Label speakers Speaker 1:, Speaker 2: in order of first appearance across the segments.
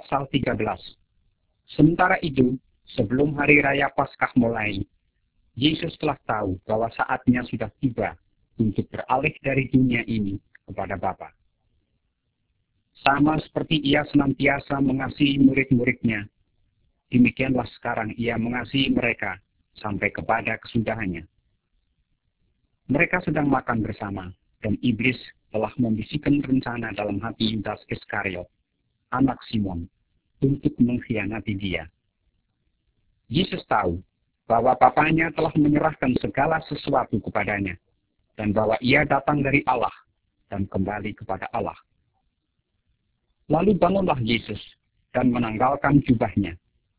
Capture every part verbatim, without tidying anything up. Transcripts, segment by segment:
Speaker 1: pasal tiga belas. Sementara itu, sebelum hari raya Paskah mulai, Yesus telah tahu bahwa saatnya sudah tiba untuk beralih dari dunia ini kepada Bapa. Sama seperti ia senantiasa mengasihi murid-muridnya, demikianlah sekarang ia mengasihi mereka sampai kepada kesudahannya. Mereka sedang makan bersama, dan iblis telah membisikkan rencana dalam hati Yudas Iskariot, anak Simon, untuk mengkhianati dia. Yesus tahu bahwa Bapanya telah menyerahkan segala sesuatu kepadanya, dan bahwa ia datang dari Allah dan kembali kepada Allah. Lalu bangunlah Yesus dan menanggalkan jubahnya.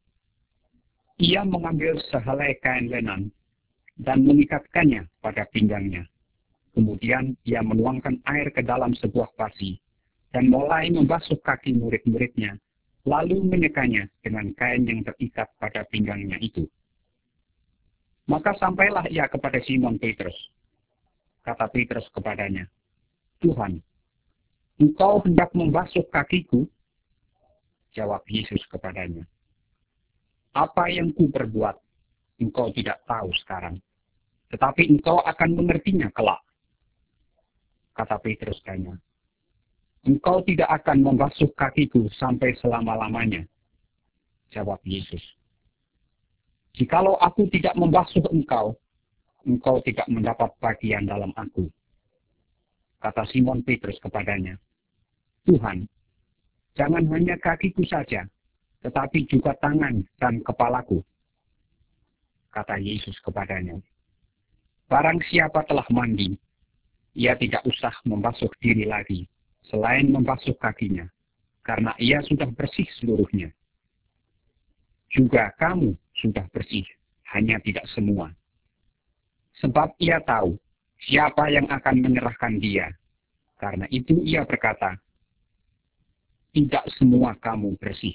Speaker 1: Ia mengambil sehelai kain lenan dan mengikatkannya pada pinggangnya. Kemudian ia menuangkan air ke dalam sebuah basi dan mulai membasuh kaki murid-muridnya, lalu menyekanya dengan kain yang terikat pada pinggangnya itu. Maka sampailah ia kepada Simon Petrus. Kata Petrus kepadanya, "Tuhan, engkau hendak membasuh kakiku?" Jawab Yesus kepadanya, "Apa yang ku perbuat, engkau tidak tahu sekarang, tetapi engkau akan mengertinya kelak." Kata Petrus tanya, "Engkau tidak akan membasuh kakiku sampai selama-lamanya." Jawab Yesus, "Jikalau aku tidak membasuh engkau, engkau tidak mendapat bagian dalam aku." Kata Simon Petrus kepadanya, "Tuhan, jangan hanya kakiku saja, tetapi juga tangan dan kepalaku." Kata Yesus kepadanya, "Barang siapa telah mandi, ia tidak usah membasuh diri lagi, selain membasuh kakinya, karena ia sudah bersih seluruhnya. Juga kamu sudah bersih, hanya tidak semua." Sebab ia tahu siapa yang akan menyerahkan dia. Karena itu ia berkata, "Tidak semua kamu bersih."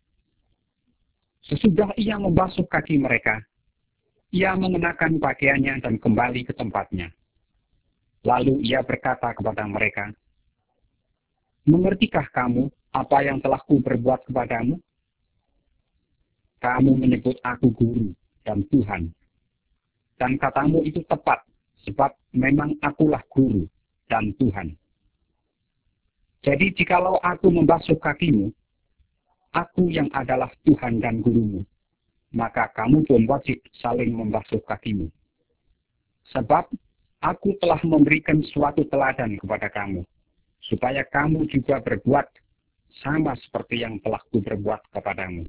Speaker 1: Sesudah ia membasuh kaki mereka, ia mengenakan pakaiannya dan kembali ke tempatnya. Lalu ia berkata kepada mereka, "Mengertikah kamu apa yang telah ku berbuat kepadamu? Kamu menyebut aku guru dan Tuhan. Dan katamu itu tepat, sebab memang akulah guru dan Tuhan. Jadi jikalau aku membasuh kakimu, aku yang adalah Tuhan dan gurumu, maka kamu pun wajib saling membasuh kakimu. Sebab aku telah memberikan suatu teladan kepada kamu, supaya kamu juga berbuat sama seperti yang telah ku berbuat kepadamu.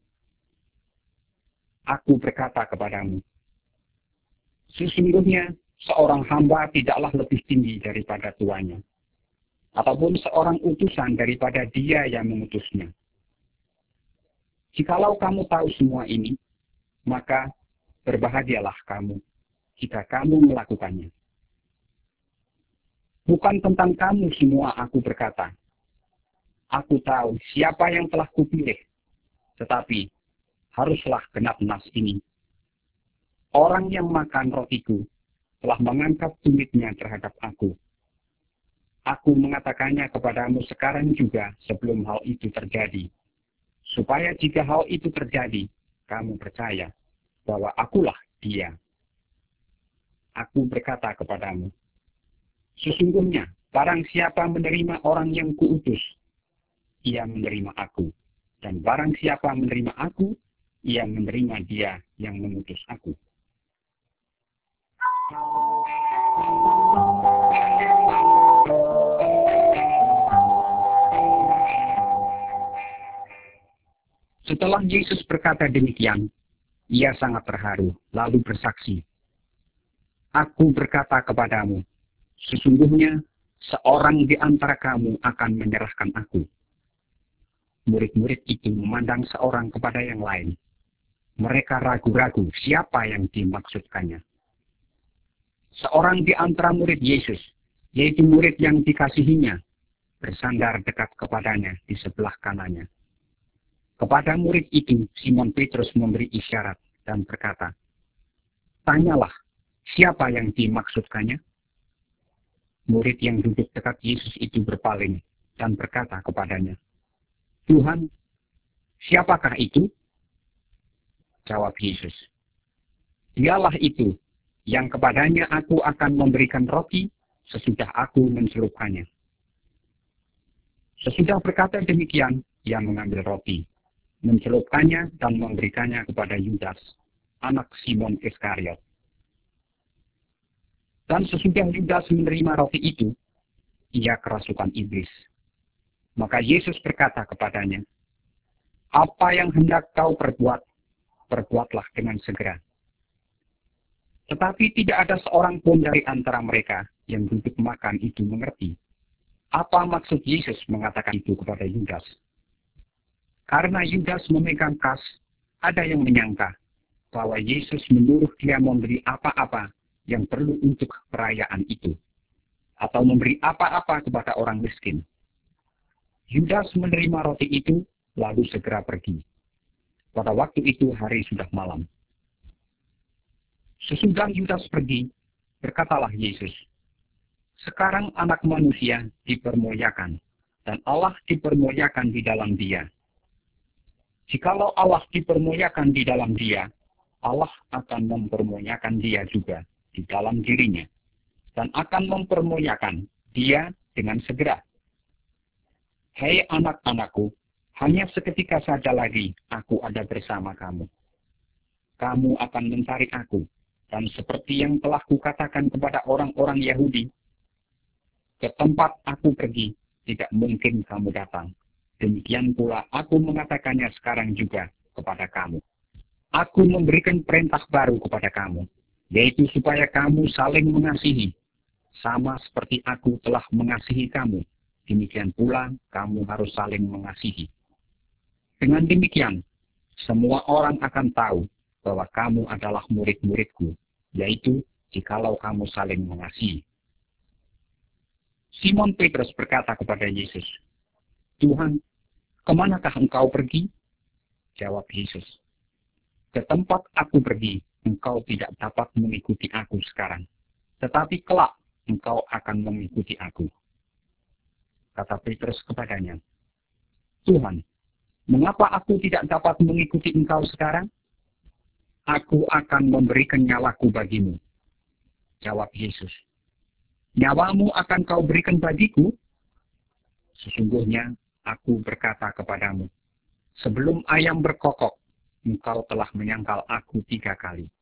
Speaker 1: Aku berkata kepadamu, sesungguhnya seorang hamba tidaklah lebih tinggi daripada tuannya, ataupun seorang utusan daripada dia yang mengutusnya. Jikalau kamu tahu semua ini, maka berbahagialah kamu jika kamu melakukannya. Bukan tentang kamu semua aku berkata. Aku tahu siapa yang telah kupilih, tetapi haruslah genap nas ini. Orang yang makan rotiku telah mengangkat tumitnya terhadap aku. Aku mengatakannya kepadamu sekarang juga sebelum hal itu terjadi, supaya jika hal itu terjadi, kamu percaya bahwa akulah dia. Aku berkata kepadamu, sesungguhnya barang siapa menerima orang yang kuutus, ia menerima aku, dan barang siapa menerima aku, ia menerima dia yang mengutus aku. Setelah Yesus berkata demikian, ia sangat terharu, lalu bersaksi, "Aku berkata kepadamu, sesungguhnya seorang di antara kamu akan menyerahkan aku." Murid-murid itu memandang seorang kepada yang lain. Mereka ragu-ragu siapa yang dimaksudkannya. Seorang di antara murid Yesus, yaitu murid yang dikasihinya, bersandar dekat kepadanya di sebelah kanannya. Kepada murid itu, Simon Petrus memberi isyarat dan berkata, "Tanyalah, siapa yang dimaksudkannya?" Murid yang duduk dekat Yesus itu berpaling dan berkata kepadanya, "Tuhan, Siapakah itu? Jawab Yesus. Dialah itu yang kepadanya aku akan memberikan roti sesudah aku mencelupkannya. Sesudah berkata demikian, ia mengambil roti, mencelupkannya dan memberikannya kepada Yudas, anak Simon Iskariot. Dan sesudah Yudas menerima roti itu, ia kerasukan iblis. Maka Yesus berkata kepadanya, "Apa yang hendak kau perbuat, perbuatlah dengan segera." Tetapi tidak ada seorang pun dari antara mereka yang duduk makan itu mengerti apa maksud Yesus mengatakan itu kepada Yudas. Karena Yudas memegang kas, ada yang menyangka bahwa Yesus menyuruh dia memberi apa-apa yang perlu untuk perayaan itu, atau memberi apa-apa kepada orang miskin. Yudas menerima roti itu, lalu segera pergi. Pada waktu itu hari sudah malam. Sesudah Yudas pergi, berkatalah Yesus, "Sekarang anak manusia dipermuliakan, dan Allah dipermuliakan di dalam dia. Jikalau Allah dipermuliakan di dalam dia, Allah akan mempermuliakan dia juga di dalam dirinya, dan akan mempermuliakan dia dengan segera. Hei anak-anakku, hanya seketika saja lagi aku ada bersama kamu. Kamu akan mencari aku, dan seperti yang telah kukatakan kepada orang-orang Yahudi, ke tempat aku pergi, tidak mungkin kamu datang. Demikian pula aku mengatakannya sekarang juga kepada kamu. Aku memberikan perintah baru kepada kamu, yaitu supaya kamu saling mengasihi, sama seperti aku telah mengasihi kamu. Demikian pula kamu harus saling mengasihi. Dengan demikian, semua orang akan tahu bahwa kamu adalah murid-muridku, yaitu jikalau kamu saling mengasihi." Simon Petrus berkata kepada Yesus, "Tuhan, kemanakah engkau pergi?" Jawab Yesus, "Ke tempat aku pergi, engkau tidak dapat mengikuti aku sekarang, tetapi kelak engkau akan mengikuti aku." Kata Petrus kepadanya, "Tuhan, mengapa aku tidak dapat mengikuti engkau sekarang? Aku akan memberikan nyawaku bagimu." Jawab Yesus, "Nyawamu akan kau berikan bagiku? Sesungguhnya aku berkata kepadamu, sebelum ayam berkokok, engkau telah menyangkal aku tiga kali."